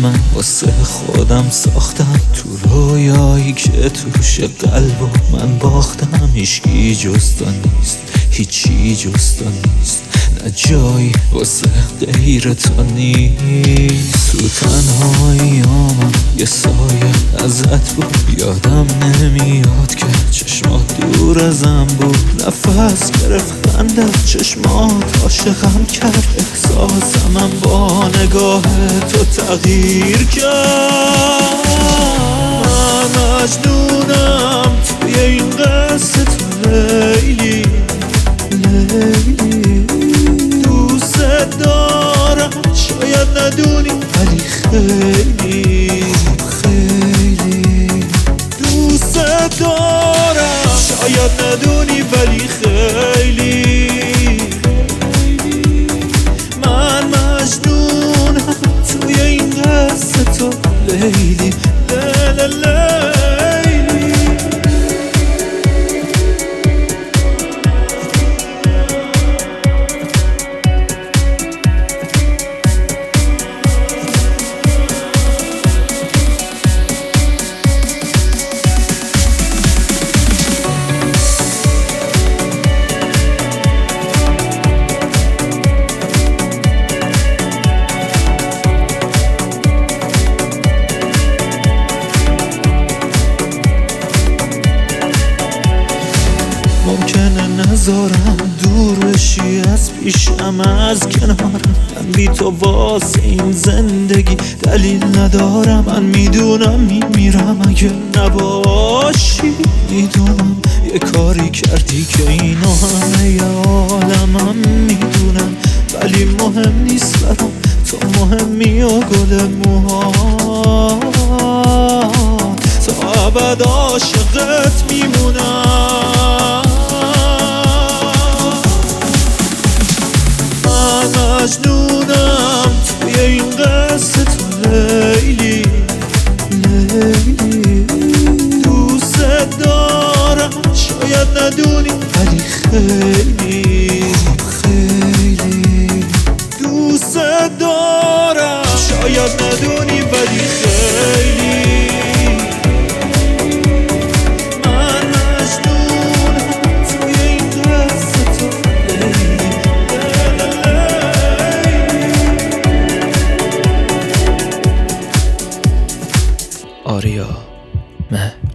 من واسه خودم ساختم، تو رویایی که توش قلب و من باختم. هیچکی جز تو نیست، هیچی جز تو نیست، نه جایی واسه غیر تو نیست. تو تنهاییامم یه سایه ازت بود، یادم نمیاد که چشمات دور ازم بود. نفس گرفت خندت، چشمات عاشقم کرد، احساسمم با نگاه تو تغییر کرد. من مجنونم توی این قصه تو لیلی، لیلی دوست دارم، شاید ندونی ولی خیلی خیلی دوست دارم. شاید ندونی ولی خیلی من مجنونم توی این قصه تو لیلی، لیلی. ممکنه نذارم دور بشی از پیشم، از کنارم. من بی تو واسه این زندگی دلیل ندارم. من میدونم میمیرم اگه نباشی، میدونم یه کاری کردی که اینو همه عالمم میدونم، ولی مهم نیست برام، تو مهمی و گل موها. تا ابد عاشقت میمونم. مجنونم توی این قصه تو لیلی، لیلی دوست دارم، شاید ندونی ولی خیلی خیلی دوست دارم. شاید ندونی ولی خیلی من مجنونم توی این قصه تو لیلی. آریا مه